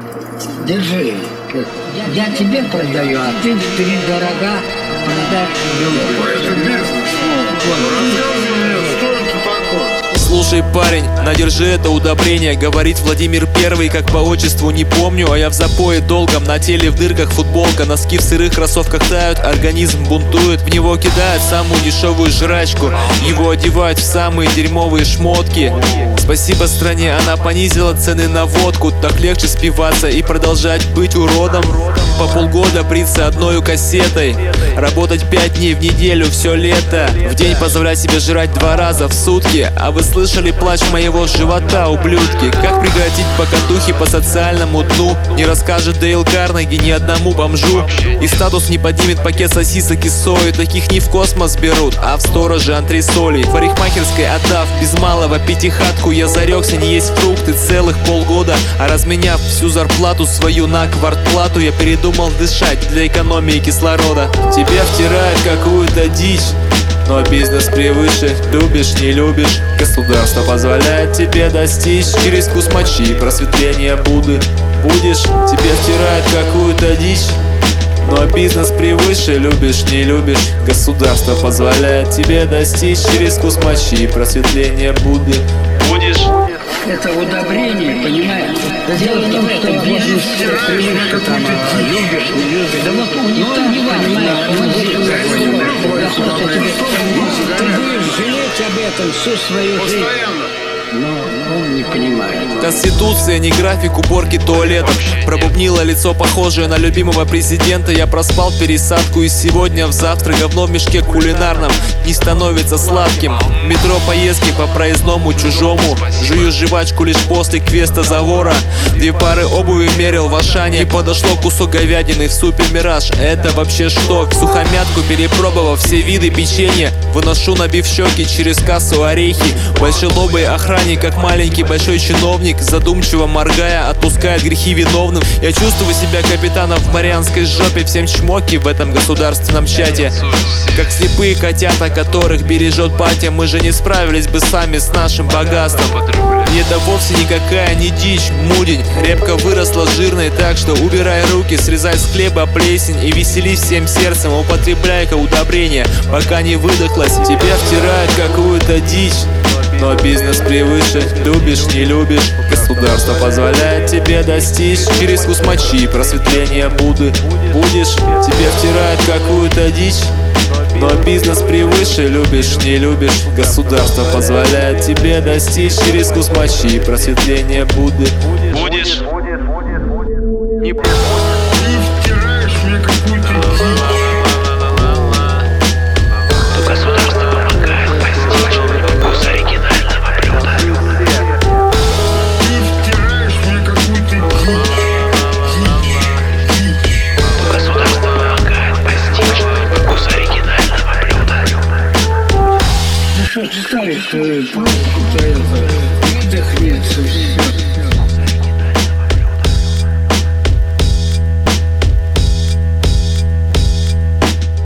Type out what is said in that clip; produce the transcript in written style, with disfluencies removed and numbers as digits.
Держи. Я тебе продаю, а ты впередорога продашь другу. Слушай, парень, надержи это удобрение. Говорит Владимир Первый, как по отчеству не помню. А я в запое долгом, на теле в дырках футболка. Носки в сырых кроссовках тают, организм бунтует. В него кидают самую дешевую жрачку. Его одевают в самые дерьмовые шмотки. Спасибо стране, она понизила цены на водку. Так легче спиваться и продолжать быть уродом. По полгода бриться одной кассетой, работать 5 дней в неделю все лето, в день позволять себе жрать 2 раза в сутки. А вы слышали плач моего живота, ублюдки? Как прекратить покатухи по социальному дну? Не расскажет Дейл Карнеги ни одному бомжу. И статус не поднимет пакет сосисок и сои. Таких не в космос берут, а в стороже антресолей. В парикмахерской отдав без малого пятихатку, я зарекся не есть фрукты целых полгода. А разменяв всю зарплату свою на квартплату, я передумал дышать для экономии кислорода. Тебя втирают какую-то дичь, но бизнес превыше. Любишь, не любишь, государство позволяет тебе достичь. Через вкус мочи просветление будешь. Тебе втирают какую-то дичь, но бизнес превыше. Любишь, не любишь, государство позволяет тебе достичь. Через вкус мочи просветление будешь. Это удобрение, понимаешь? Дело в том, что бизнес привычка, там, любишь, не любишь. Да вот у него не важно. Ты будешь жалеть об этом всю свою жизнь. Но он не понимает. Конституция, не график уборки туалетов. Пробубнило лицо, похожее на любимого президента. Я проспал пересадку, и сегодня в завтра говно в мешке кулинарном не становится сладким. В метро поездки по проездному чужому. Жую жвачку лишь после квеста завора. 2 пары обуви мерил в Ашане, и подошло кусок говядины в супе Мираж. Это вообще что? В сухомятку перепробовав все виды печенья, выношу, набив щеки через кассу орехи. Большелобый охранник, как маленький большой чиновник, задумчиво моргая, отпускает грехи виновным. Я чувствую себя капитаном в марианской жопе. Всем чмоки в этом государственном чате. Как слепые котята, которых бережет батя. Мы же не справились бы сами с нашим богатством. И это вовсе никакая не дичь, мудень. Репка выросла жирной, так что убирай руки, срезай с хлеба плесень и веселись всем сердцем. Употребляй-ка удобрение, пока не выдохлась. Тебя втирают какую-то дичь, но бизнес превыше. Любишь, не любишь, государство позволяет тебе достичь. Через вкус мочи просветление будешь. Тебе втирают какую-то дичь, но бизнес превыше. Любишь, не любишь, государство позволяет тебе достичь. Через вкус мочи просветление будешь. Не будешь. Ты втираешь мне какую-то дичь. Государство помогает постичь вкус оригинального блюда. Ты втираешь мне какую-то дичь. Государство помогает постичь вкус оригинального блюда. Ты что, ты ставишь просто